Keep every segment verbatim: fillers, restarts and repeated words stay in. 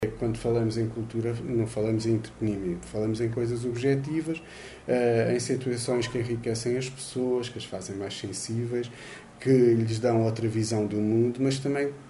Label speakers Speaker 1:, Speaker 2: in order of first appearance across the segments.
Speaker 1: Quando falamos em cultura, não falamos em entretenimento, falamos em coisas objetivas, uh, em situações que enriquecem as pessoas, que as fazem mais sensíveis, que lhes dão outra visão do mundo, mas também uh,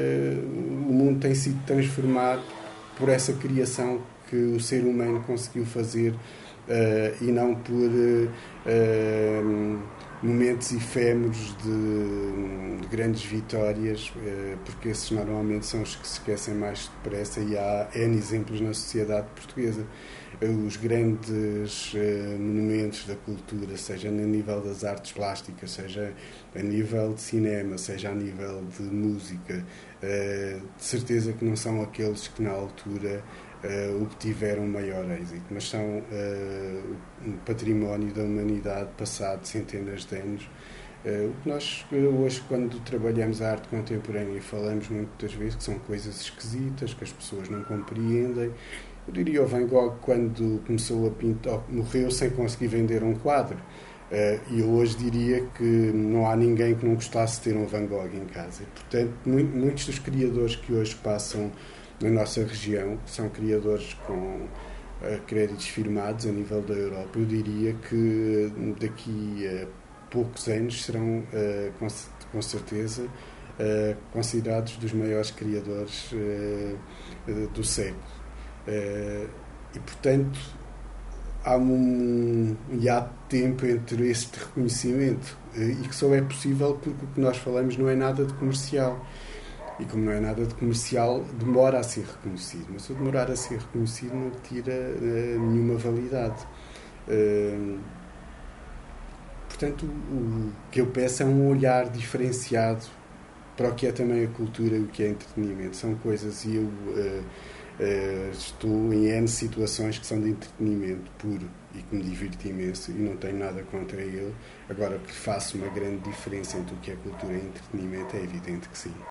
Speaker 1: o mundo tem sido transformado por essa criação que o ser humano conseguiu fazer uh, e não por uh, uh, momentos efêmeros de, de grandes vitórias, uh, porque esses normalmente são os que se esquecem mais depressa, e há N exemplos na sociedade portuguesa. Os grandes uh, monumentos da cultura, seja a nível das artes plásticas, seja a nível de cinema, seja a nível de música, uh, de certeza que não são aqueles que na altura uh, obtiveram maior êxito, mas são uh, um património da humanidade passado centenas de anos. Uh, o que nós hoje, quando trabalhamos a arte contemporânea, e falamos muitas vezes que são coisas esquisitas, que as pessoas não compreendem. Eu diria, o Van Gogh, quando começou a pintar, morreu sem conseguir vender um quadro. Uh, e eu hoje diria que não há ninguém que não gostasse de ter um Van Gogh em casa. E, portanto, muitos dos criadores que hoje passam na nossa região são criadores com uh, créditos firmados a nível da Europa. Eu diria que daqui a poucos anos serão, uh, com, com certeza, uh, considerados dos maiores criadores uh, uh, do século. Uh, e, portanto, há um hiato de tempo entre este reconhecimento uh, e que só é possível porque o que nós falamos não é nada de comercial. E como não é nada de comercial, demora a ser reconhecido. Mas se demorar a ser reconhecido não tira uh, nenhuma validade. Uh, portanto, o que eu peço é um olhar diferenciado para o que é também a cultura e o que é entretenimento. São coisas, e eu uh, uh, estou em N situações que são de entretenimento puro e que me divirto imenso, e não tenho nada contra ele. Agora, que faço uma grande diferença entre o que é cultura e entretenimento, é evidente que sim.